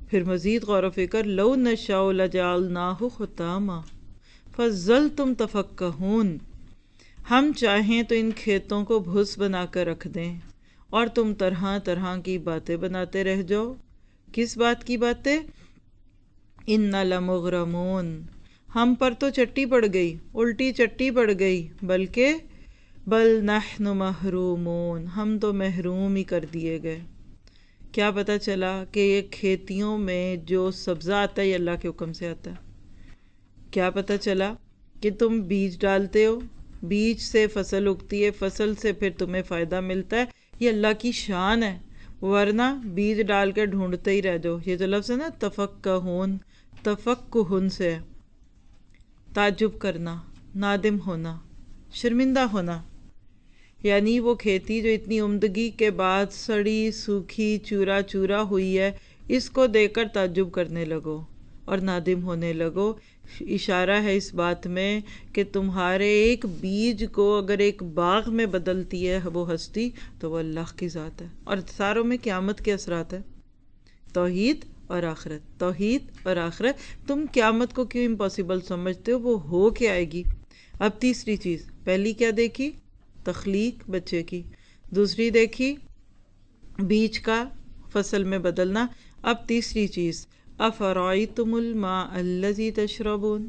پھر مزید غور و فکر، لو نشاء لجعلناہ حطاما فظلتم تفکہون، ہم چاہیں تو ان کھیتوں کو بھس بنا کر رکھ دیں اور تم طرح طرح کی باتیں بناتے رہ جاؤ۔ کس بات کی باتیں؟ ان لمغرمون، ہم پر تو چٹی پڑ گئی، الٹی چٹی پڑ گئی، بلکہ بل نحن محرومون، ہم تو محروم ہی کر دیے گئے۔ کیا پتہ چلا کہ یہ کھیتیوں میں جو سبزہ آتا ہے یہ اللہ کے حکم سے آتا ہے۔ کیا پتہ چلا کہ تم بیج ڈالتے ہو، بیج سے فصل اگتی ہے، فصل سے پھر تمہیں فائدہ ملتا ہے، یہ اللہ کی شان ہے۔ ورنہ بیج ڈال کے ڈھونڈتے ہی رہ جاؤ۔ یہ جو لفظ ہے نا تفکہون، تفکہن سے ہے تعجب کرنا، نادم ہونا، شرمندہ ہونا، یعنی وہ کھیتی جو اتنی عمدگی کے بعد سڑی سوکھی چورا چورا ہوئی ہے، اس کو دیکھ کر تعجب کرنے لگو اور نادم ہونے لگو۔ اشارہ ہے اس بات میں کہ تمہارے ایک بیج کو اگر ایک باغ میں بدلتی ہے وہ ہستی تو وہ اللہ کی ذات ہے، اور ساروں میں قیامت کے اثرات ہیں، توحید اور آخرت، توحید اور آخرت۔ تم قیامت کو کیوں امپاسبل سمجھتے ہو؟ وہ ہو کے آئے گی۔ اب تیسری چیز، پہلی کیا دیکھی؟ تخلیق بچے کی، دوسری دیکھی بیج کا فصل میں بدلنا، اب تیسری چیز، افرأیتم الماء الذی تشربون،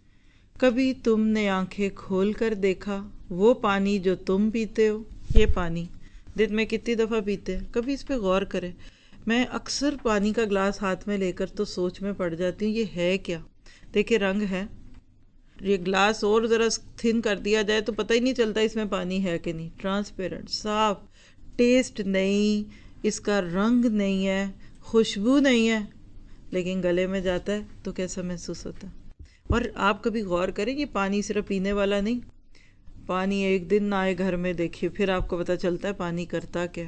کبھی تم نے آنکھیں کھول کر دیکھا وہ پانی جو تم پیتے ہو؟ یہ پانی دن میں کتنی دفعہ پیتے ہیں؟ کبھی اس پہ غور کریں۔ میں اکثر پانی کا گلاس ہاتھ میں لے کر تو سوچ میں پڑ جاتی ہوں یہ ہے کیا؟ دیکھیں رنگ ہے، یہ گلاس اور ذرا تھن کر دیا جائے تو پتہ ہی نہیں چلتا اس میں پانی ہے کہ نہیں، ٹرانسپیرنٹ، صاف، ٹیسٹ نہیں، اس کا رنگ نہیں ہے، خوشبو نہیں ہے، لیکن گلے میں جاتا ہے تو کیسا محسوس ہوتا ہے۔ اور آپ کبھی غور کریں یہ پانی صرف پینے والا نہیں، پانی ایک دن نہ آئے گھر میں دیکھیے پھر آپ کو پتہ چلتا ہے پانی کرتا کیا۔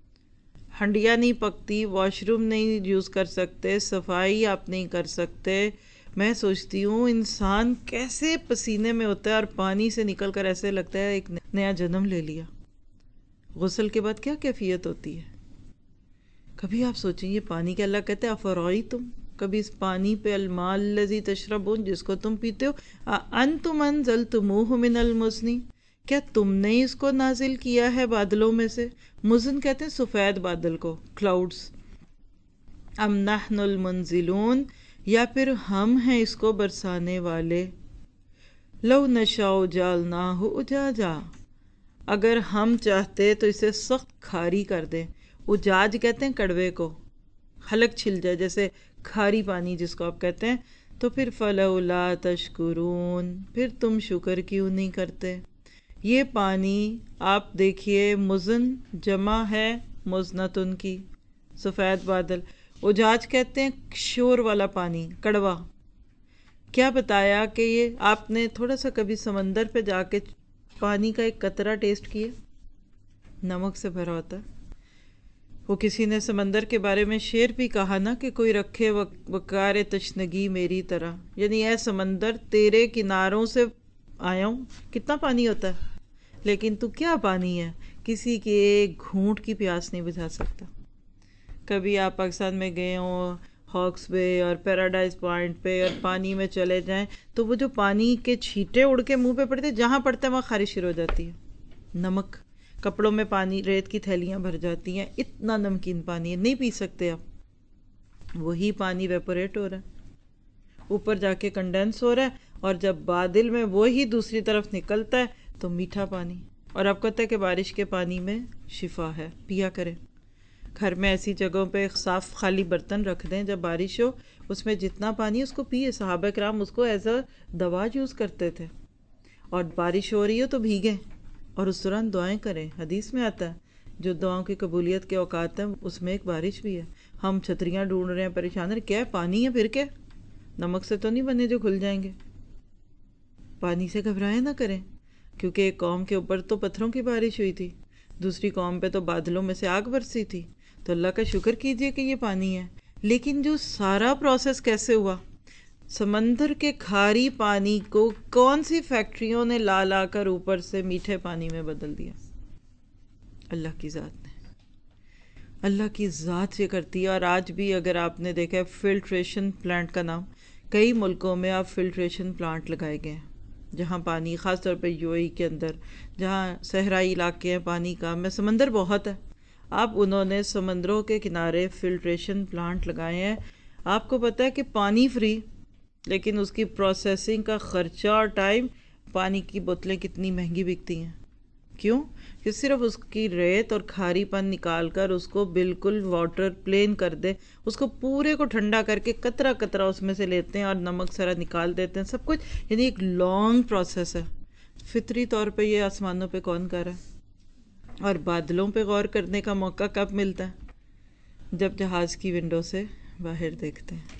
ہنڈیاں نہیں پکتی، واش روم نہیں یوز کر سکتے، صفائی آپ نہیں کر سکتے۔ میں سوچتی ہوں انسان کیسے پسینے میں ہوتا ہے اور پانی سے نکل کر ایسے لگتا ہے ایک نیا جنم لے لیا۔ غسل کے بعد کیا کیفیت ہوتی ہے؟ کبھی آپ سوچیں یہ پانی کے اللہ کہتے ہیں افرأیتم، کبھی اس پانی پہ الماء الذی تشربون جس کو تم پیتے ہو، اانتم انزلتموہ من المزن، کیا تم نے اس کو نازل کیا ہے بادلوں میں سے؟ مزن کہتے ہیں سفید بادل کو، کلاؤڈز۔ ام نحن المنزلون، یا پھر ہم ہیں اس کو برسانے والے۔ لو نشاء جعلناہ اجاجا، اگر ہم چاہتے تو اسے سخت کھاری کر دیں۔ اجاج کہتے ہیں کڑوے کو، حلق چھل جائے جیسے کھاری پانی جس کو آپ کہتے ہیں، تو پھر فلولا تشکرون، پھر تم شکر کیوں نہیں کرتے؟ یہ پانی آپ دیکھیے مزن جمع ہے مزنتن کی، سفید بادل، اجاج کہتے ہیں شور والا پانی، کڑوا۔ کیا بتایا کہ یہ آپ نے تھوڑا سا کبھی سمندر پہ جا کے پانی کا ایک قطرہ ٹیسٹ کیا؟ نمک سے بھرا ہوتا ہے۔ وہ کسی نے سمندر کے بارے میں شعر بھی کہا نا کہ کوئی رکھے وقار تشنگی میری طرح، یعنی اے سمندر تیرے کناروں سے آیا ہوں، کتنا پانی ہوتا ہے لیکن تو کیا پانی ہے، کسی کے ایک گھونٹ کی پیاس نہیں بجھا سکتا۔ کبھی آپ پاکستان میں گئے ہوں ہاکس بے اور پیراڈائز پوائنٹ پہ اور پانی میں چلے جائیں تو وہ جو پانی کے چھینٹے اڑ کے منہ پہ پڑتے، جہاں پڑتے ہیں وہاں خارش شروع ہو جاتی ہے۔ نمک، کپڑوں میں پانی، ریت کی تھیلیاں بھر جاتی ہیں، اتنا نمکین پانی ہے، نہیں پی سکتے آپ۔ وہی پانی ویپوریٹ ہو رہا ہے، اوپر جا کے کنڈینس ہو رہا ہے، اور جب بادل میں وہی دوسری طرف نکلتا ہے تو میٹھا پانی۔ اور آپ کو پتہ ہے کہ بارش کے پانی میں شفا ہے، پیا کریں۔ گھر میں ایسی جگہوں پہ صاف خالی برتن رکھ دیں جب بارش ہو، اس میں جتنا پانی اس کو پیے۔ صحابہ کرام اس کو ایز اے دوا یوز کرتے تھے، اور بارش ہو رہی ہو تو بھیگیں اور اس دوران دعائیں کریں۔ حدیث میں آتا ہے جو دعاؤں کی قبولیت کے اوقات ہیں اس میں ایک بارش بھی ہے۔ ہم چھتریاں ڈھونڈ رہے ہیں، پریشان ہیں، کیا پانی ہے پھر کیا، نمک سے تو نہیں بنے جو کھل جائیں گے۔ پانی سے گھبرائیں نہ کریں، کیونکہ ایک قوم کے اوپر تو پتھروں کی بارش ہوئی تھی، دوسری قوم پہ تو بادلوں میں سے آگ برسی تھی، تو اللہ کا شکر کیجئے کہ یہ پانی ہے۔ لیکن جو سارا پروسیس کیسے ہوا، سمندر کے کھاری پانی کو کون سی فیکٹریوں نے لا لا کر اوپر سے میٹھے پانی میں بدل دیا؟ اللہ کی ذات نے۔ اللہ کی ذات یہ کرتی ہے. اور آج بھی اگر آپ نے دیکھا ہے فلٹریشن پلانٹ کا نام، کئی ملکوں میں اب فلٹریشن پلانٹ لگائے گئے ہیں جہاں پانی، خاص طور پہ یو اے ای کے اندر جہاں صحرائی علاقے ہیں، پانی کا میں سمندر بہت ہے، اب انہوں نے سمندروں کے کنارے فلٹریشن پلانٹ لگائے ہیں. آپ کو پتہ ہے کہ پانی فری، لیکن اس کی پروسیسنگ کا خرچہ اور ٹائم، پانی کی بوتلیں کتنی مہنگی بکتی ہیں. کیوں؟ کہ صرف اس کی ریت اور کھاری پن نکال کر اس کو بالکل واٹر پلین کر دے، اس کو پورے کو ٹھنڈا کر کے قطرہ قطرہ اس میں سے لیتے ہیں اور نمک سارا نکال دیتے ہیں، سب کچھ. یعنی ایک لانگ پروسیس ہے. فطری طور پہ یہ آسمانوں پہ کون کر رہا ہے؟ اور بادلوں پہ غور کرنے کا موقع کب ملتا ہے؟ جب جہاز کی ونڈو سے باہر دیکھتے ہیں.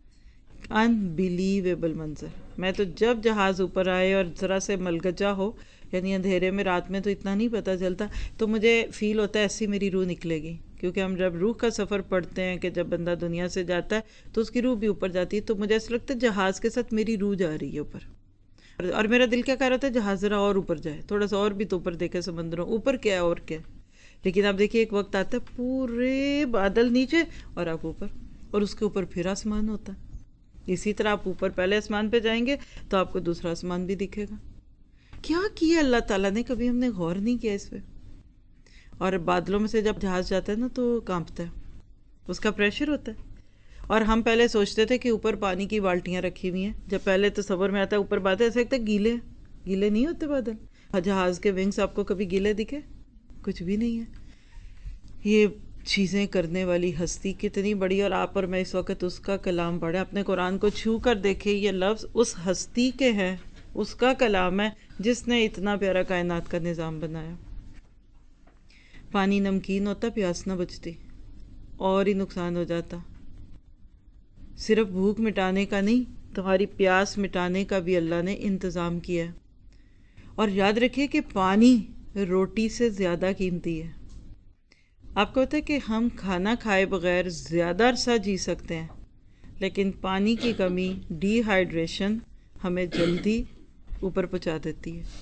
انبیلیویبل منظر. میں تو جب جہاز اوپر آئے اور ذرا سے ملگجا ہو، یعنی اندھیرے میں، رات میں تو اتنا نہیں پتہ چلتا، تو مجھے فیل ہوتا ہے ایسی میری روح نکلے گی. کیونکہ ہم جب روح کا سفر پڑھتے ہیں کہ جب بندہ دنیا سے جاتا ہے تو اس کی روح بھی اوپر جاتی ہے، تو مجھے ایسا لگتا ہے جہاز کے ساتھ میری روح جا رہی ہے اوپر. اور میرا دل کیا کہہ رہا تھا، جہاز ذرا اور اوپر جائے، تھوڑا سا اور بھی تو اوپر دیکھے سمندروں، اوپر کیا ہے اور کیا ہے. لیکن آپ دیکھیے ایک وقت آتا ہے پورے بادل نیچے اور آپ اوپر، اور اس کے اوپر پھر آسمان ہوتا ہے. اسی طرح آپ اوپر پہلے آسمان پہ جائیں گے تو آپ کو دوسرا آسمان بھی دکھے گا. کیا کیا اللہ تعالیٰ نے، کبھی ہم نے غور نہیں کیا اس پہ. اور بادلوں میں سے جب جہاز جاتا ہے نا تو کانپتا ہے، اس کا پریشر ہوتا ہے. اور ہم پہلے سوچتے تھے کہ اوپر پانی کی بالٹیاں رکھی ہوئی ہیں، جب پہلے تصور میں آتا ہے اوپر بادل، ایسا لگتا ہے گیلے گیلے نہیں ہوتے بادل. جہاز کے ونگز آپ کو کبھی گیلے دکھے؟ کچھ بھی نہیں ہے. یہ چیزیں کرنے والی ہستی کتنی بڑی. اور آپ اور میں اس وقت اس کا کلام پڑھیں، اپنے قرآن کو چھو کر دیکھیں، یہ لفظ اس ہستی کے ہیں، اس کا کلام ہے جس نے اتنا پیارا کائنات کا نظام بنایا. پانی نمکین ہوتا، پیاس نہ بچتی اور ہی نقصان ہو جاتا. صرف بھوک مٹانے کا نہیں، تمہاری پیاس مٹانے کا بھی اللہ نے انتظام کیا ہے. اور یاد رکھیے کہ پانی روٹی سے زیادہ قیمتی ہے. آپ کو پتہ ہے کہ ہم کھانا کھائے بغیر زیادہ عرصہ جی سکتے ہیں، لیکن پانی کی کمی، ڈی ہائیڈریشن، ہمیں جلدی اوپر پہنچا دیتی ہے.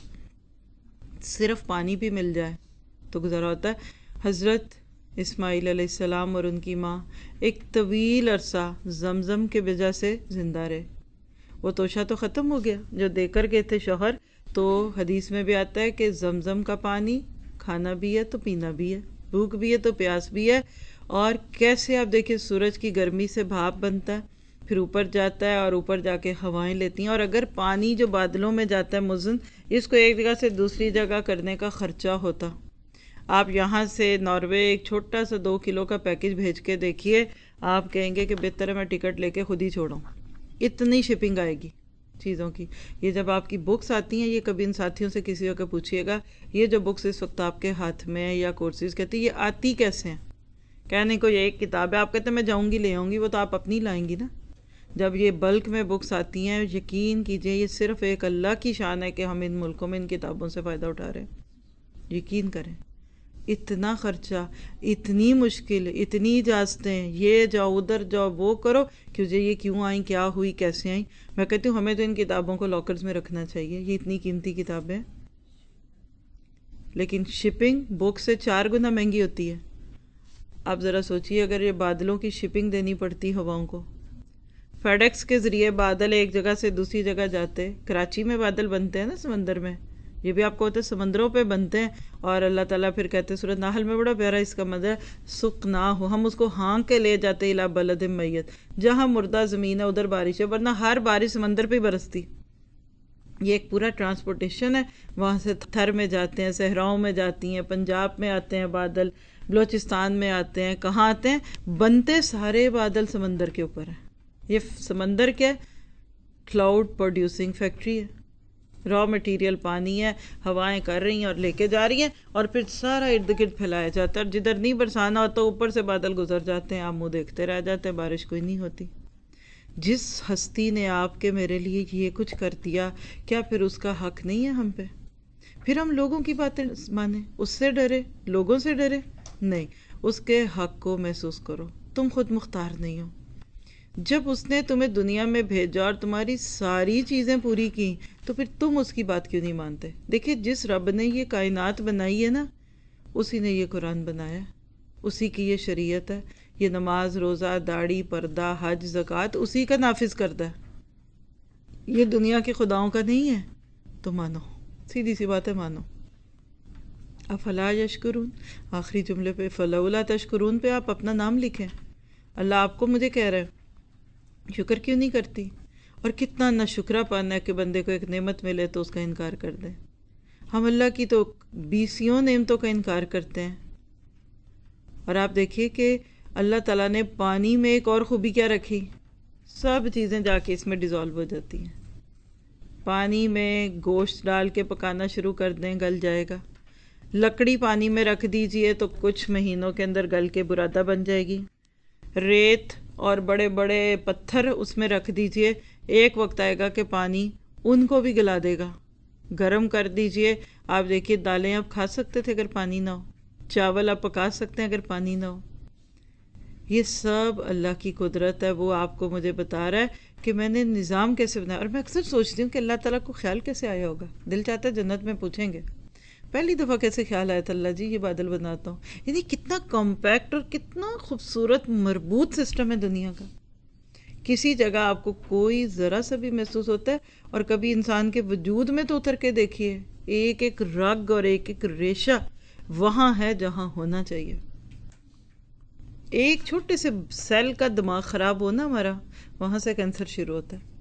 صرف پانی بھی مل جائے تو گزارا ہوتا ہے. حضرت اسماعیل علیہ السلام اور ان کی ماں ایک طویل عرصہ زمزم کے وجہ سے زندہ رہے. وہ توشہ تو ختم ہو گیا جو دے کر گئے تھے شوہر. تو حدیث میں بھی آتا ہے کہ زمزم کا پانی کھانا بھی ہے تو پینا بھی ہے، بھوک بھی ہے تو پیاس بھی ہے. اور کیسے آپ دیکھیں سورج کی گرمی سے بھاپ بنتا ہے، پھر اوپر جاتا ہے اور اوپر جا کے ہوائیں لیتی ہیں. اور اگر پانی جو بادلوں میں جاتا ہے مزن، اس کو ایک جگہ سے دوسری جگہ کرنے کا خرچہ ہوتا. آپ یہاں سے ناروے ایک چھوٹا سا 2 کلو کا پیکج بھیج کے دیکھیے، آپ کہیں گے کہ بہتر ہے میں ٹکٹ لے کے خود ہی چھوڑوں. اتنی شپنگ آئے گی چیزوں کی. یہ جب آپ کی بکس آتی ہیں، یہ کبھی ان ساتھیوں سے کسی کو پوچھیے گا، یہ جو بکس اس وقت آپ کے ہاتھ میں یا کورسز کہتے ہیں، یہ آتی کیسے ہیں؟ کہنے کو یہ ایک کتاب ہے، آپ کہتے ہیں میں جاؤں گی لے آؤں گی، وہ تو آپ اپنی لائیں گی نا. جب یہ بلک میں بکس آتی ہیں، یقین کیجئے یہ صرف ایک اللہ کی شان ہے کہ ہم ان ملکوں میں ان کتابوں سے فائدہ اٹھا رہے ہیں. یقین کریں، اتنا خرچہ، اتنی مشکل، اتنی اجازتیں، یہ جاؤ ادھر جاؤ وہ کرو کہ یہ کیوں آئیں، کیا ہوئی، کیسے آئیں. میں کہتی ہوں ہمیں تو ان کتابوں کو لاکرز میں رکھنا چاہیے، یہ اتنی قیمتی کتابیں. لیکن شپنگ بک سے 4 گنا مہنگی ہوتی ہے. آپ ذرا سوچیے اگر یہ بادلوں کی شپنگ دینی پڑتی ہواؤں کو. فیڈیکس کے ذریعے بادل ایک جگہ سے دوسری جگہ جاتے. کراچی میں بادل بنتے ہیں نا سمندر میں، یہ بھی آپ کو ہوتا ہے سمندروں پہ بنتے ہیں. اور اللہ تعالیٰ پھر کہتے ہیں سورۃ نحل میں، بڑا پیارا اس کا مزہ ہے، سقناہ، ہم اس کو ہانک کے لے جاتے الی بلد میت، جہاں مردہ زمین ہے ادھر بارش ہے، ورنہ ہر بارش سمندر پہ ہی برستی. یہ ایک پورا ٹرانسپورٹیشن ہے. وہاں سے تھر میں جاتے ہیں، صحراؤں میں جاتی ہیں، پنجاب میں آتے ہیں بادل، بلوچستان میں آتے ہیں، کہاں آتے ہیں، بنتے سارے بادل سمندر کے اوپر ہیں. یہ سمندر کیا ہے؟ کلاؤڈ پروڈیوسنگ فیکٹری ہے. را مٹیریل پانی ہے، ہوائیں کر رہی ہیں اور لے کے جا رہی ہیں، اور پھر سارا ارد گرد پھیلایا جاتا ہے. اور جدھر نہیں برسانا ہوتا اوپر سے بادل گزر جاتے ہیں، آپ منہ دیکھتے رہ جاتے ہیں، بارش کوئی نہیں ہوتی. جس ہستی نے آپ کے میرے لیے یہ کچھ کر دیا، کیا پھر اس کا حق نہیں ہے ہم پہ؟ پھر ہم لوگوں کی باتیں مانیں، اس سے ڈرے، لوگوں سے ڈرے؟ نہیں، اس کے حق کو محسوس کرو. تم خود مختار نہیں ہو. جب اس نے تمہیں دنیا میں بھیجا اور تمہاری ساری چیزیں پوری کی، تو پھر تم اس کی بات کیوں نہیں مانتے؟ دیکھیں جس رب نے یہ کائنات بنائی ہے نا، اسی نے یہ قرآن بنایا. اسی کی یہ شریعت ہے، یہ نماز، روزہ، داڑھی، پردہ، حج، زکوٰۃ اسی کا نافذ کردہ ہے، یہ دنیا کے خداؤں کا نہیں ہے۔ تو مانو، سیدھی سی بات ہے، مانو۔ افلا یشکرون، آخری جملے پہ فلولا تشکرون پہ آپ اپنا نام لکھیں۔ اللہ آپ کو مجھے کہہ رہے ہیں شکر کیوں نہیں کرتی؟ اور کتنا نہ شکرا پن ہے کہ بندے کو ایک نعمت ملے تو اس کا انکار کر دیں۔ ہم اللہ کی تو بیسیوں نعمتوں کا انکار کرتے ہیں۔ اور آپ دیکھیے کہ اللہ تعالیٰ نے پانی میں ایک اور خوبی کیا رکھی، سب چیزیں جا کے اس میں ڈیزالو ہو جاتی ہیں۔ پانی میں گوشت ڈال کے پکانا شروع کر دیں، گل جائے گا۔ لکڑی پانی میں رکھ دیجئے تو کچھ مہینوں کے اندر گل کے برادہ بن جائے گی۔ ریت اور بڑے بڑے پتھر اس میں رکھ دیجئے، ایک وقت آئے گا کہ پانی ان کو بھی گلا دے گا۔ گرم کر دیجئے، آپ دیکھیے دالیں آپ کھا سکتے تھے اگر پانی نہ ہو، چاول آپ پکا سکتے ہیں اگر پانی نہ ہو۔ یہ سب اللہ کی قدرت ہے، وہ آپ کو مجھے بتا رہا ہے کہ میں نے نظام کیسے بنایا۔ اور میں اکثر سوچتی ہوں کہ اللہ تعالیٰ کو خیال کیسے آیا ہوگا، دل چاہتا ہے جنت میں پوچھیں گے پہلی دفعہ کیسے خیال آیا تھا، اللہ جی یہ بادل بناتا ہوں۔ یعنی کتنا کمپیکٹ اور کتنا خوبصورت مربوط سسٹم ہے دنیا کا۔ کسی جگہ آپ کو کوئی ذرا سا بھی محسوس ہوتا ہے، اور کبھی انسان کے وجود میں تو اتر کے دیکھیے، ایک ایک رگ اور ایک ایک ریشہ وہاں ہے جہاں ہونا چاہیے۔ ایک چھوٹے سے سیل کا دماغ خراب ہونا ہمارا، وہاں سے کینسر شروع ہوتا ہے۔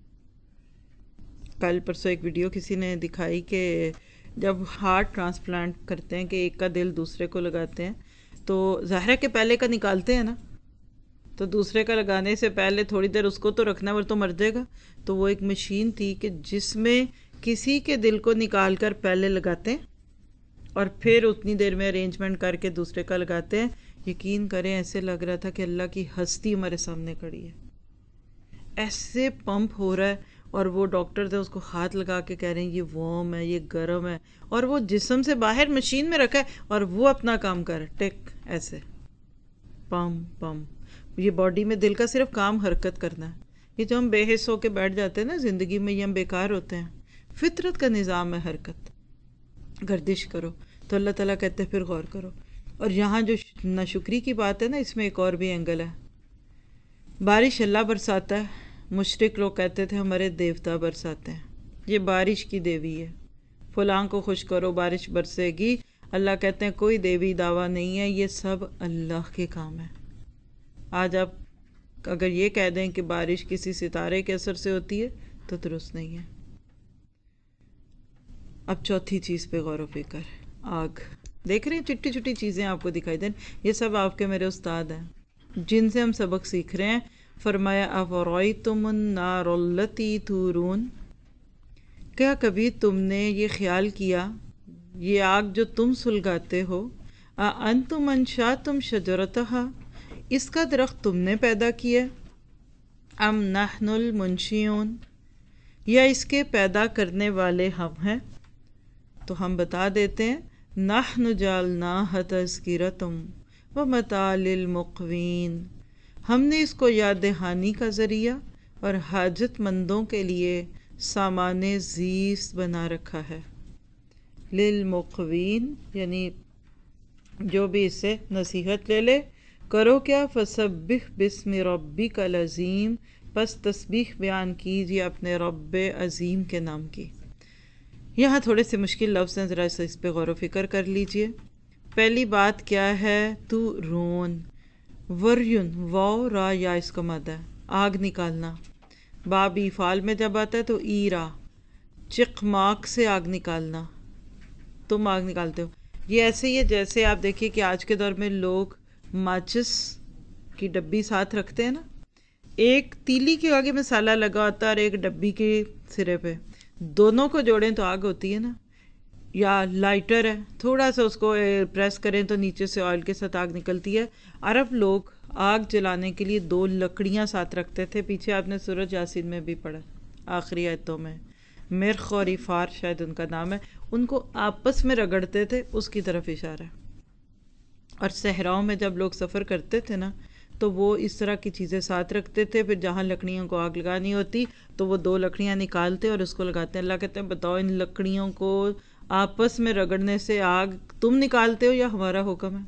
کل پرسوں ایک ویڈیو کسی نے دکھائی کہ جب ہارٹ ٹرانسپلانٹ کرتے ہیں کہ ایک کا دل دوسرے کو لگاتے ہیں تو ظاہر ہے کہ پہلے کا نکالتے ہیں نا، تو دوسرے کا لگانے سے پہلے تھوڑی دیر اس کو تو رکھنا ہے، وہ تو مر جائے گا۔ تو وہ ایک مشین تھی کہ جس میں کسی کے دل کو نکال کر پہلے لگاتے ہیں اور پھر اتنی دیر میں ارینجمنٹ کر کے دوسرے کا لگاتے ہیں۔ یقین کریں ایسے لگ رہا تھا کہ اللہ کی ہستی ہمارے سامنے کھڑی ہے، ایسے پمپ ہو رہا ہے، اور وہ ڈاکٹر تھے اس کو ہاتھ لگا کے کہہ رہے ہیں یہ وارم ہے، یہ گرم ہے، اور وہ جسم سے باہر مشین میں رکھا ہے اور وہ اپنا کام کر رہا ہے، ٹک ایسے پم پم۔ یہ باڈی میں دل کا صرف کام حرکت کرنا ہے۔ یہ جو ہم بے حس ہو کے بیٹھ جاتے ہیں نا زندگی میں، یہ ہم بیکار ہوتے ہیں۔ فطرت کا نظام ہے حرکت، گردش کرو۔ تو اللہ تعالیٰ کہتے ہیں پھر غور کرو۔ اور یہاں جو ناشکری کی بات ہے نا، اس میں ایک اور بھی اینگل ہے۔ بارش اللہ برساتا ہے، مشرک لوگ کہتے تھے ہمارے دیوتا برساتے ہیں، یہ بارش کی دیوی ہے، فلاں کو خوش کرو بارش برسے گی۔ اللہ کہتے ہیں کوئی دیوی دعویٰ نہیں ہے، یہ سب اللہ کے کام ہے۔ آج آپ اگر یہ کہہ دیں کہ بارش کسی ستارے کے اثر سے ہوتی ہے تو درست نہیں ہے۔ اب چوتھی چیز پہ غور و فکر، آگ۔ دیکھ رہے ہیں چھوٹی چھوٹی چیزیں آپ کو دکھائی دیں، یہ سب آپ کے میرے استاد ہیں جن سے ہم سبق سیکھ رہے ہیں۔ فرمایا افرأیتم النار التی تورون، کیا کبھی تم نے یہ خیال کیا یہ آگ جو تم سلگاتے ہو، اانتم انشأتم شجرتہا، اس کا درخت تم نے پیدا کیا، ام نحن المنشئون، یا اس کے پیدا کرنے والے ہم ہیں؟ تو ہم بتا دیتے ہیں نحن جعلناہ تذکرۃ ومتاع للمقوین، ہم نے اس کو یاد دہانی کا ذریعہ اور حاجت مندوں کے لیے سامان زیست بنا رکھا ہے۔ للمقوین یعنی جو بھی اس سے نصیحت لے لے، کرو کیا، فسبح باسم ربک العظیم، پس تسبیح بیان کیجیے اپنے رب عظیم کے نام کی۔ یہاں تھوڑے سے مشکل لفظ ہیں، ذرا اس پہ غور و فکر کر لیجئے۔ پہلی بات کیا ہے، تو رون، وریون، واو را یا اس کا مادہ ہے، آگ نکالنا۔ بابی فعال میں جب آتا ہے تو ایرا، چقماق سے آگ نکالنا، تم آگ نکالتے ہو۔ یہ ایسے ہی ہے جیسے آپ دیکھیے کہ آج کے دور میں لوگ ماچس کی ڈبی ساتھ رکھتے ہیں نا، ایک تیلی کے آگے مسالہ لگا ہوتا ہے اور ایک ڈبی کے سرے پہ، دونوں کو جوڑیں تو آگ ہوتی ہے نا۔ یا لائٹر ہے، تھوڑا سا اس کو پریس کریں تو نیچے سے آئل کے ساتھ آگ نکلتی ہے۔ عرب لوگ آگ جلانے کے لیے 2 لکڑیاں ساتھ رکھتے تھے، پیچھے آپ نے سورۃ یاسین میں بھی پڑھا آخری آیتوں میں، مرخ اور افار شاید ان کا نام ہے، ان کو آپس میں رگڑتے تھے، اس کی طرف اشارہ ہے۔ اور صحراؤں میں جب لوگ سفر کرتے تھے نا تو وہ اس طرح کی چیزیں ساتھ رکھتے تھے، پھر جہاں لکڑیوں کو آگ لگانی ہوتی تو وہ 2 لکڑیاں نکالتے اور اس کو لگاتے ہیں۔ اللہ کہتے ہیں بتاؤ ان لکڑیوں کو آپس میں رگڑنے سے آگ تم نکالتے ہو یا ہمارا حکم ہے؟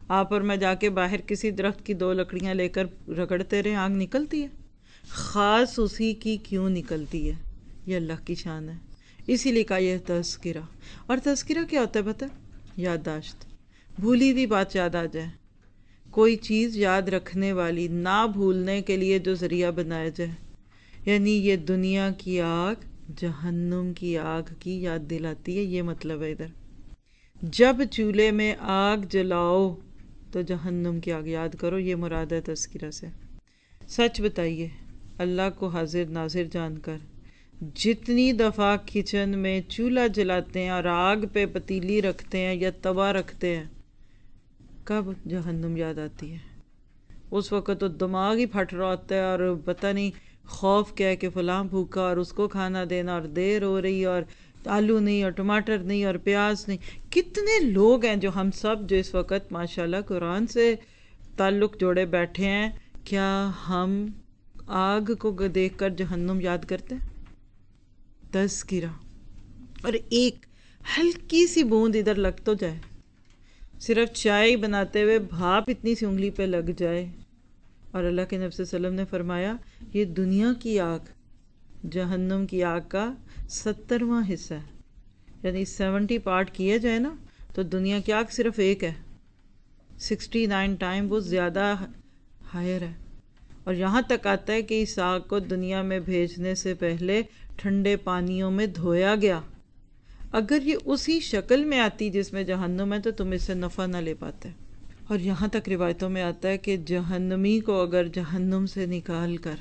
آپ اور میں جا کے باہر کسی درخت کی 2 لکڑیاں لے کر رگڑتے رہے، آگ نکلتی ہے؟ خاص اسی کی کیوں نکلتی ہے؟ یہ اللہ کی شان ہے، اسی لیے کہا یہ تذکرہ۔ اور تذکرہ کیا ہوتا ہے پتہ؟ یادداشت، بھولی ہوئی بات یاد آ جائے، کوئی چیز یاد رکھنے والی، نہ بھولنے کے لیے جو ذریعہ بنایا جائے، یعنی یہ دنیا کی آگ جہنم کی آگ کی یاد دلاتی ہے، یہ مطلب ہے ادھر۔ جب چولہے میں آگ جلاؤ تو جہنم کی آگ یاد کرو، یہ مراد ہے تذکرہ سے۔ سچ بتائیے، اللہ کو حاضر ناظر جان کر جتنی دفعہ کچن میں چولہا جلاتے ہیں اور آگ پہ پتیلی رکھتے ہیں یا توا رکھتے ہیں، کب جہنم یاد آتی ہے؟ اس وقت تو دماغ ہی پھٹ رہا ہوتا ہے اور پتہ نہیں خوف کیا ہے کہ فلاں بھوکا اور اس کو کھانا دینا اور دیر ہو رہی اور آلو نہیں اور ٹماٹر نہیں اور پیاز نہیں۔ کتنے لوگ ہیں جو ہم سب جو اس وقت ماشاءاللہ قرآن سے تعلق جوڑے بیٹھے ہیں، کیا ہم آگ کو دیکھ کر جہنم یاد کرتے ہیں؟ تذکرہ، اور ایک ہلکی سی بوند ادھر لگ تو جائے، صرف چائے بناتے ہوئے بھاپ اتنی سی انگلی پہ لگ جائے، اور اللہ کے نبی صلی اللہ علیہ وسلم نے فرمایا یہ دنیا کی آگ جہنم کی آگ کا 70واں حصہ ہے، یعنی 70 پارٹ کیے جائے نا تو دنیا کی آگ صرف ایک ہے، 69 ٹائم وہ زیادہ ہائر ہے۔ اور یہاں تک آتا ہے کہ اس آگ کو دنیا میں بھیجنے سے پہلے ٹھنڈے پانیوں میں دھویا گیا، اگر یہ اسی شکل میں آتی جس میں جہنم ہے تو تم اس سے نفع نہ لے پاتے۔ اور یہاں تک روایتوں میں آتا ہے کہ جہنمی کو اگر جہنم سے نکال کر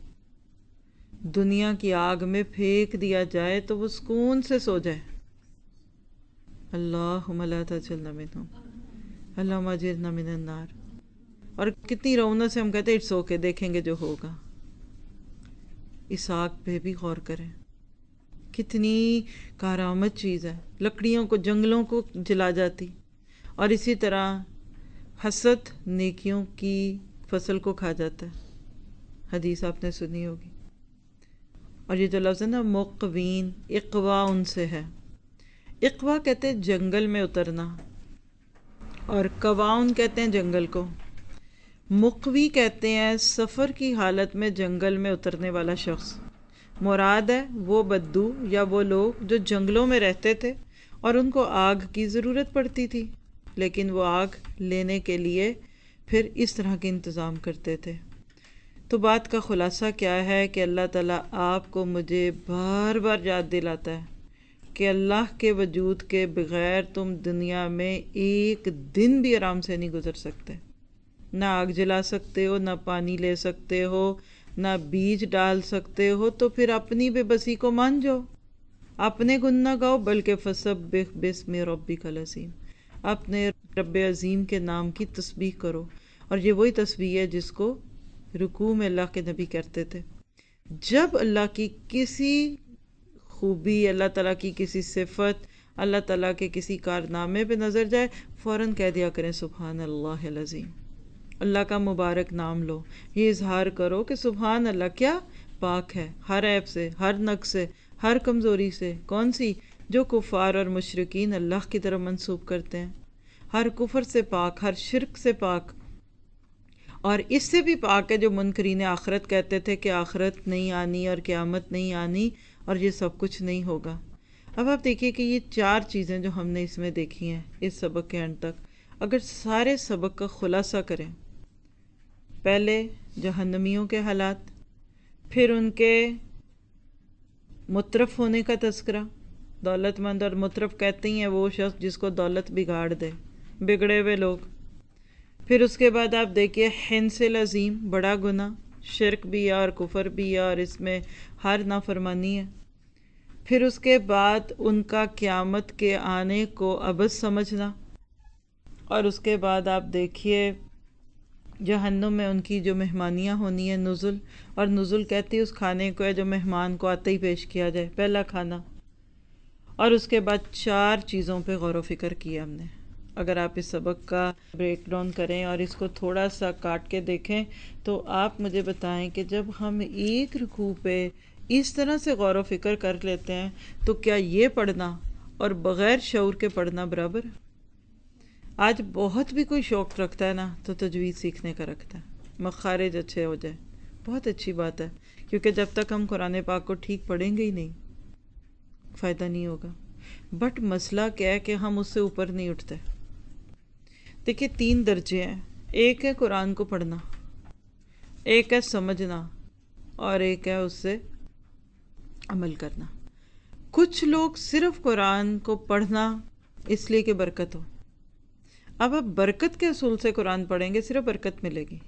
دنیا کی آگ میں پھینک دیا جائے تو وہ سکون سے سو جائے۔ اللہم لا تجعلنا منہم، اللہم اجرنا من النار۔ اور کتنی رونق سے ہم کہتے ہیں اٹس اوکے، دیکھیں گے جو ہوگا۔ اس آگ پہ بھی غور کریں، کتنی کارآمد چیز ہے، لکڑیوں کو، جنگلوں کو جلا جاتی، اور اسی طرح حسد نیکیوں کی فصل کو کھا جاتا ہے، حدیث آپ نے سنی ہوگی۔ اور یہ جو لفظ ہے نا مقوین، اقوا ان سے ہے۔ اقوا کہتے ہیں جنگل میں اترنا، اور قواؤن کہتے ہیں جنگل کو۔ مقوی کہتے ہیں سفر کی حالت میں جنگل میں اترنے والا شخص، مراد ہے وہ بدو یا وہ لوگ جو جنگلوں میں رہتے تھے اور ان کو آگ کی ضرورت پڑتی تھی، لیکن وہ آگ لینے کے لیے پھر اس طرح کے انتظام کرتے تھے۔ تو بات کا خلاصہ کیا ہے کہ اللہ تعالیٰ آپ کو مجھے بار بار یاد دلاتا ہے کہ اللہ کے وجود کے بغیر تم دنیا میں ایک دن بھی آرام سے نہیں گزر سکتے، نہ آگ جلا سکتے ہو، نہ پانی لے سکتے ہو، نہ بیج ڈال سکتے ہو۔ تو پھر اپنی بے بسی کو مان جاؤ، اپنے گن نہ گاؤ، بلکہ فسبح باسم ربک العظیم، اپنے رب عظیم کے نام کی تسبیح کرو۔ اور یہ وہی تسبیح ہے جس کو رکوع میں اللہ کے نبی کرتے تھے۔ جب اللہ کی کسی خوبی، اللہ تعالیٰ کی کسی صفت، اللہ تعالیٰ کے کسی کارنامے پہ نظر جائے، فوراً کہہ دیا کریں سبحان اللہ العظیم، اللہ کا مبارک نام لو، یہ اظہار کرو کہ سبحان اللہ کیا پاک ہے ہر عیب سے، ہر نقص سے، ہر کمزوری سے۔ کون سی؟ جو کفار اور مشرکین اللہ کی طرف منسوب کرتے ہیں، ہر کفر سے پاک، ہر شرک سے پاک، اور اس سے بھی پاک ہے جو منکرین آخرت کہتے تھے کہ آخرت نہیں آنی اور قیامت نہیں آنی اور یہ سب کچھ نہیں ہوگا۔ اب آپ دیکھیے کہ یہ 4 چیزیں جو ہم نے اس میں دیکھی ہیں اس سبق کے اینڈ تک، اگر سارے سبق کا خلاصہ کریں، پہلے جہنمیوں کے حالات، پھر ان کے مترف ہونے کا تذکرہ، دولت مند، اور مترف کہتے ہی ہیں وہ شخص جس کو دولت بگاڑ دے، بگڑے ہوئے لوگ۔ پھر اس کے بعد آپ دیکھیے حنث العظیم، بڑا گناہ، شرک بھی ہے اور کفر بھی ہے اور اس میں ہر نافرمانی ہے۔ پھر اس کے بعد ان کا قیامت کے آنے کو عبث سمجھنا، اور اس کے بعد آپ دیکھیے جہنم میں ان کی جو مہمانیاں ہونی ہیں، نزل، اور نزل کہتی ہے اس کھانے کو ہے جو مہمان کو آتے ہی پیش کیا جائے، پہلا کھانا۔ اور اس کے بعد 4 چیزوں پہ غور و فکر کیا ہم نے۔ اگر آپ اس سبق کا بریک ڈاؤن کریں اور اس کو تھوڑا سا کاٹ کے دیکھیں تو آپ مجھے بتائیں کہ جب ہم ایک رکوع پہ اس طرح سے غور و فکر کر لیتے ہیں تو کیا یہ پڑھنا اور بغیر شعور کے پڑھنا برابر ہے؟ آج بہت بھی کوئی شوق رکھتا ہے نا تو تجوید سیکھنے کا رکھتا ہے، مخارج اچھے ہو جائے، بہت اچھی بات ہے، کیونکہ جب تک ہم قرآن پاک کو ٹھیک پڑھیں گے ہی نہیں فائدہ نہیں ہوگا۔ بٹ مسئلہ کیا ہے کہ ہم اس سے اوپر نہیں اٹھتے۔ دیکھیے 3 درجے ہیں، ایک ہے قرآن کو پڑھنا، ایک ہے سمجھنا، اور ایک ہے اس سے عمل کرنا۔ کچھ لوگ صرف قرآن کو پڑھنا اس لیے کہ برکت ہو۔ اب آپ برکت کے اصول سے قرآن پڑھیں گے، صرف برکت ملے گی۔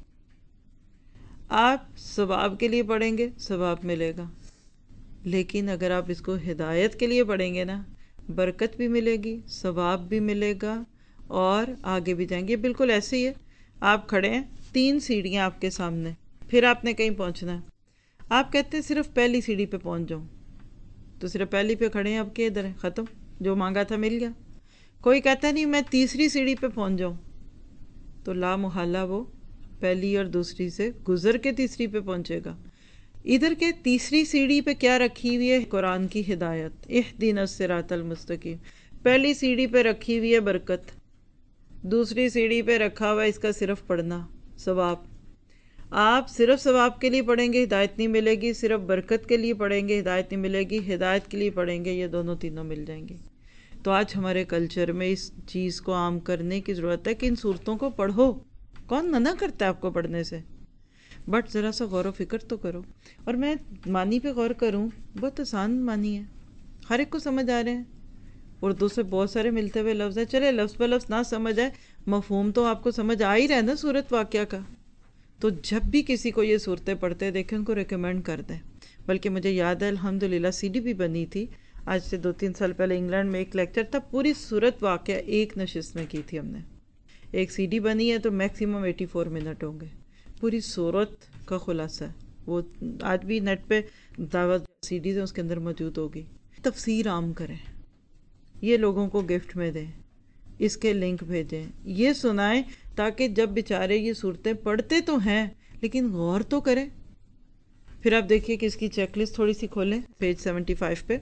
آپ ثواب کے لیے پڑھیں گے، ثواب ملے گا، لیکن اگر آپ اس کو ہدایت کے لیے پڑھیں گے نا، برکت بھی ملے گی، ثواب بھی ملے گا، اور آگے بھی جائیں گے۔ بالکل ایسے ہی ہے، آپ کھڑے ہیں، 3 سیڑھیاں آپ کے سامنے، پھر آپ نے کہیں پہنچنا ہے، آپ کہتے ہیں صرف پہلی سیڑھی پہ پہنچ جاؤں، تو صرف پہلی پہ کھڑے ہیں، اب کے ادھر ہے، ختم، جو مانگا تھا مل گیا۔ کوئی کہتا نہیں میں تیسری سیڑھی پہ پہنچ جاؤں، تو لا محالہ وہ پہلی اور دوسری سے گزر کے تیسری پہ پہنچے گا۔ ادھر کے تیسری سیڑھی پہ کیا رکھی ہوئی ہے؟ قرآن کی ہدایت، اہدنا الصراط المستقیم۔ پہلی سیڑھی پہ رکھی ہوئی ہے برکت، دوسری سیڑھی پہ رکھا ہوا ہے اس کا صرف پڑھنا، ثواب۔ آپ صرف ثواب کے لیے پڑھیں گے، ہدایت نہیں ملے گی، صرف برکت کے لیے پڑھیں گے، ہدایت نہیں ملے گی، ہدایت کے لیے پڑھیں گے، یہ دونوں تینوں مل جائیں گے۔ تو آج ہمارے کلچر میں اس چیز کو عام کرنے کی ضرورت ہے کہ ان صورتوں کو پڑھو۔ کون منع کرتا ہے آپ کو پڑھنے سے؟ بٹ ذرا سا غور و فکر تو کرو۔ اور میں معنی پہ غور کروں، بہت آسان معنی ہے، ہر ایک کو سمجھ آ رہے ہیں، اردو سے بہت سارے ملتے ہوئے لفظ ہیں، چلے لفظ بہ لفظ نہ سمجھ آئے، مفہوم تو آپ کو سمجھ آ ہی رہا ہے نا صورت واقعہ کا۔ تو جب بھی کسی کو یہ صورتیں پڑھتے دیکھیں، ان کو ریکمینڈ کر دیں۔ بلکہ مجھے یاد ہے الحمدللہ CD بھی بنی تھی، آج سے 2-3 سال پہلے انگلینڈ میں ایک لیکچر تھا، پوری صورت واقعہ ایک نشست میں کی تھی ہم نے۔ ایک CD بنی ہے تو میکسیمم 84 منٹ ہوں گے، پوری صورت کا خلاصہ ہے وہ، آج بھی نیٹ پہ دعوت CDs ہیں اس کے اندر موجود ہوگی۔ تفسیر عام کریں، یہ لوگوں کو گفٹ میں دیں، اس کے لنک بھیجیں، یہ سنائیں، تاکہ جب بیچارے یہ صورتیں پڑھتے تو ہیں لیکن غور تو کریں۔ پھر آپ دیکھیے کہ اس کی چیک لسٹ تھوڑی سی کھولیں، پیج 75 پہ۔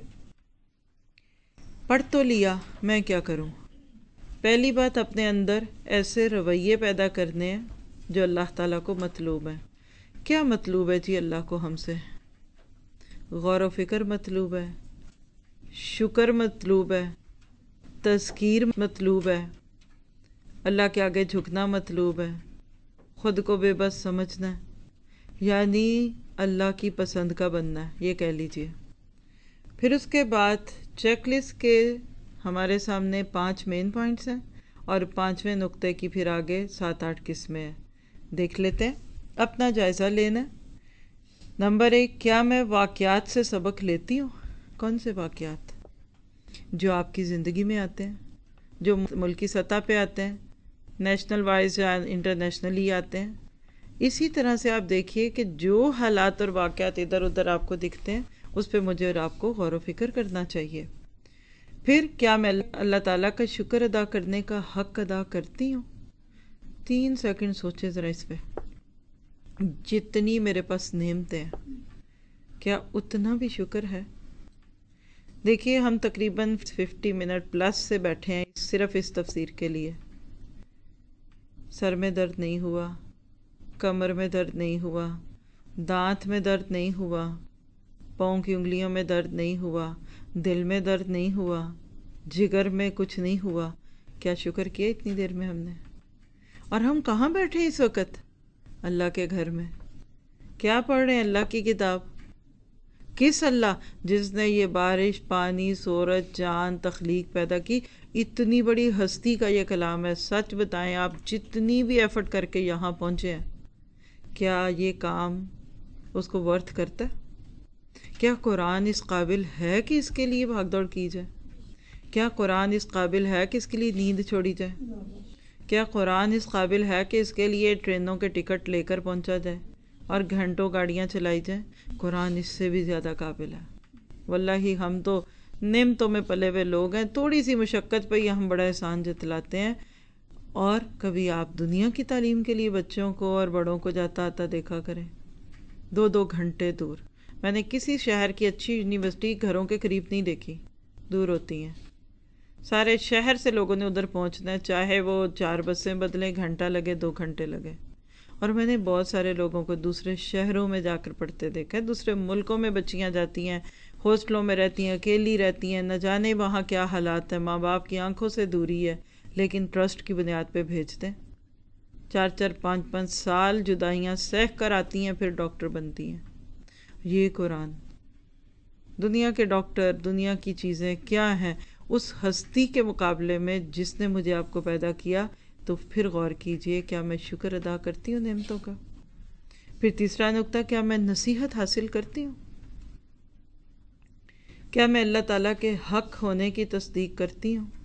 پڑھ تو لیا، میں کیا کروں؟ پہلی بات، اپنے اندر ایسے رویے پیدا کرنے ہیں جو اللہ تعالیٰ کو مطلوب ہیں۔ کیا مطلوب ہے جی اللہ کو ہم سے؟ غور و فکر مطلوب ہے، شکر مطلوب ہے، تذکیر مطلوب ہے، اللہ کے آگے جھکنا مطلوب ہے، خود کو بے بس سمجھنا ہے، یعنی اللہ کی پسند کا بننا ہے، یہ کہہ لیجئے۔ پھر اس کے بعد چیک لسٹ کے ہمارے سامنے 5 مین پوائنٹس ہیں، اور 5ویں نقطے کی پھر آگے 7-8 قسمیں ہیں، دیکھ لیتے ہیں، اپنا جائزہ لینا۔ نمبر 1، کیا میں واقعات سے سبق لیتی ہوں؟ کون سے واقعات؟ جو آپ کی زندگی میں آتے ہیں، جو ملکی سطح پہ آتے ہیں، نیشنل وائز یا انٹرنیشنلی آتے ہیں۔ اسی طرح سے آپ دیکھیے کہ جو حالات اور واقعات ادھر ادھر آپ کو دکھتے ہیں، اس پہ مجھے اور آپ کو غور و فکر کرنا چاہیے۔ پھر کیا میں اللہ تعالیٰ کا شکر ادا کرنے کا حق ادا کرتی ہوں؟ 3 سیکنڈ سوچے ذرا اس پہ۔ جتنی میرے پاس نعمتیں ہیں، کیا اتنا بھی شکر ہے؟ دیکھیے ہم تقریباً 50 منٹ پلس سے بیٹھے ہیں صرف اس تفسیر کے لیے۔ سر میں درد نہیں ہوا، کمر میں درد نہیں ہوا، دانت میں درد نہیں ہوا، پاؤں کی انگلیوں میں درد نہیں ہوا، دل میں درد نہیں ہوا، جگر میں کچھ نہیں ہوا۔ کیا شکر کیا اتنی دیر میں ہم نے؟ اور ہم کہاں بیٹھے ہیں اس وقت؟ اللہ کے گھر میں۔ کیا پڑھ رہے ہیں؟ اللہ کی کتاب۔ کس اللہ؟ جس نے یہ بارش، پانی، سورج، چاند، تخلیق پیدا کی، اتنی بڑی ہستی کا یہ کلام ہے۔ سچ بتائیں، آپ جتنی بھی ایفرٹ کر کے یہاں پہنچے ہیں، کیا یہ کام اس کو ورتھ کرتا ہے؟ کیا قرآن اس قابل ہے کہ اس کے لیے بھاگ دوڑ کی جائے؟ کیا قرآن اس قابل ہے کہ اس کے لیے نیند چھوڑی جائے؟ کیا قرآن اس قابل ہے کہ اس کے لیے ٹرینوں کے ٹکٹ لے کر پہنچا جائے اور گھنٹوں گاڑیاں چلائی جائیں؟ قرآن اس سے بھی زیادہ قابل ہے۔ واللہ ہم تو نعمتوں میں پلے ہوئے لوگ ہیں، تھوڑی سی مشقت پہ ہی ہم بڑا احسان جتلاتے ہیں۔ اور کبھی آپ دنیا کی تعلیم کے لیے بچوں کو اور بڑوں کو جاتا آتا دیکھا کریں، 2-2 گھنٹے دور۔ میں نے کسی شہر کی اچھی یونیورسٹی گھروں کے قریب نہیں دیکھی، دور ہوتی ہیں۔ سارے شہر سے لوگوں نے ادھر پہنچنا ہے، چاہے وہ 4 بسیں بدلیں، گھنٹہ لگے 2 گھنٹے لگے۔ اور میں نے بہت سارے لوگوں کو دوسرے شہروں میں جا کر پڑھتے دیکھا ہے، دوسرے ملکوں میں بچیاں جاتی ہیں، ہاسٹلوں میں رہتی ہیں، اکیلی رہتی ہیں، نہ جانے وہاں کیا حالات ہیں، ماں باپ کی آنکھوں سے دوری ہے، لیکن ٹرسٹ کی بنیاد پہ بھیجتے ہیں۔ 4-4 5-5 سال جدائیاں سہ کر آتی ہیں، پھر ڈاکٹر بنتی ہیں۔ یہ قرآن، دنیا کے ڈاکٹر، دنیا کی چیزیں کیا ہیں اس ہستی کے مقابلے میں جس نے مجھے آپ کو پیدا کیا؟ تو پھر غور کیجئے، کیا میں شکر ادا کرتی ہوں نعمتوں کا؟ پھر تیسرا نقطہ، کیا میں نصیحت حاصل کرتی ہوں؟ کیا میں اللہ تعالیٰ کے حق ہونے کی تصدیق کرتی ہوں؟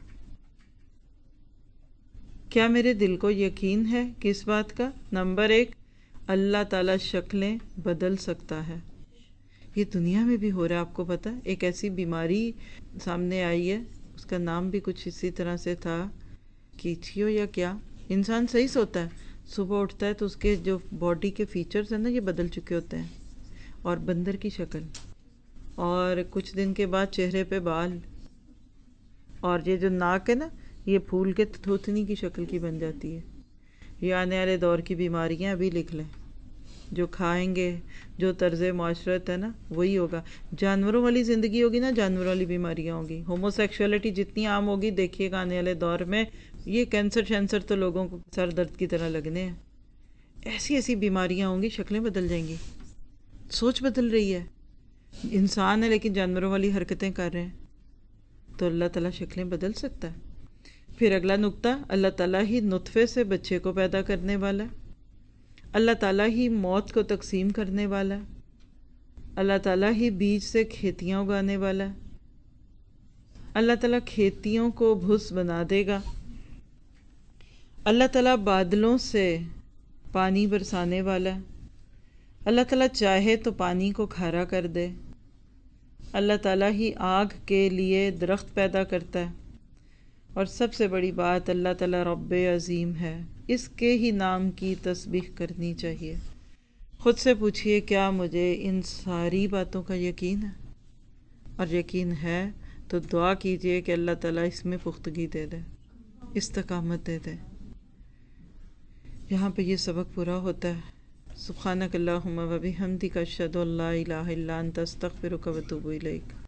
کیا میرے دل کو یقین ہے کس بات کا؟ نمبر 1، اللہ تعالیٰ شکلیں بدل سکتا ہے۔ یہ دنیا میں بھی ہو رہا ہے، آپ کو پتہ ہے؟ ایک ایسی بیماری سامنے آئی ہے، اس کا نام بھی کچھ اسی طرح سے تھا، کیچیو یا کیا۔ انسان صحیح سوتا ہے، صبح اٹھتا ہے تو اس کے جو باڈی کے فیچرز ہیں نا، یہ بدل چکے ہوتے ہیں، اور بندر کی شکل، اور کچھ دن کے بعد چہرے پہ بال، اور یہ جو ناک ہے نا، یہ پھول کے تھوتنی کی شکل کی بن جاتی ہے۔ یہ آنے والے دور کی بیماریاں ابھی لکھ لیں، جو کھائیں گے، جو طرز معاشرت ہے نا، وہی ہوگا۔ جانوروں والی زندگی ہوگی نا، جانوروں والی بیماریاں ہوں گی۔ ہومو سیکشولیٹی جتنی عام ہوگی، دیکھیے گا آنے والے دور میں یہ کینسر شینسر تو لوگوں کو سر درد کی طرح لگنے ہیں۔ ایسی ایسی بیماریاں ہوں گی، شکلیں بدل جائیں گی، سوچ بدل رہی ہے۔ انسان ہے لیکن جانوروں والی حرکتیں کر رہے ہیں، تو اللہ تعالیٰ شکلیں بدل سکتا ہے۔ پھر اگلا نقطہ، اللہ تعالیٰ ہی نطفے سے بچے کو پیدا کرنے والا ہے، اللہ تعالیٰ ہی موت کو تقسیم کرنے والا ہے، اللہ تعالیٰ ہی بیج سے کھیتیاں اگانے والا ہے، اللہ تعالیٰ کھیتیوں کو بھس بنا دے گا، اللہ تعالیٰ بادلوں سے پانی برسانے والا ہے، اللہ تعالیٰ چاہے تو پانی کو کھارا کر دے، اللہ تعالیٰ ہی آگ کے لیے درخت پیدا کرتا ہے، اور سب سے بڑی بات، اللہ تعالیٰ رب عظیم ہے، اس کے ہی نام کی تسبیح کرنی چاہیے۔ خود سے پوچھئے، کیا مجھے ان ساری باتوں کا یقین ہے؟ اور یقین ہے تو دعا کیجئے کہ اللہ تعالیٰ اس میں پختگی دے دے، استقامت دے دے۔ یہاں پہ یہ سبق پورا ہوتا ہے۔ سبحانک اللہم و بحمدک، اشہد ان لا الہ الا انت، استغفرک و اتوب الیک۔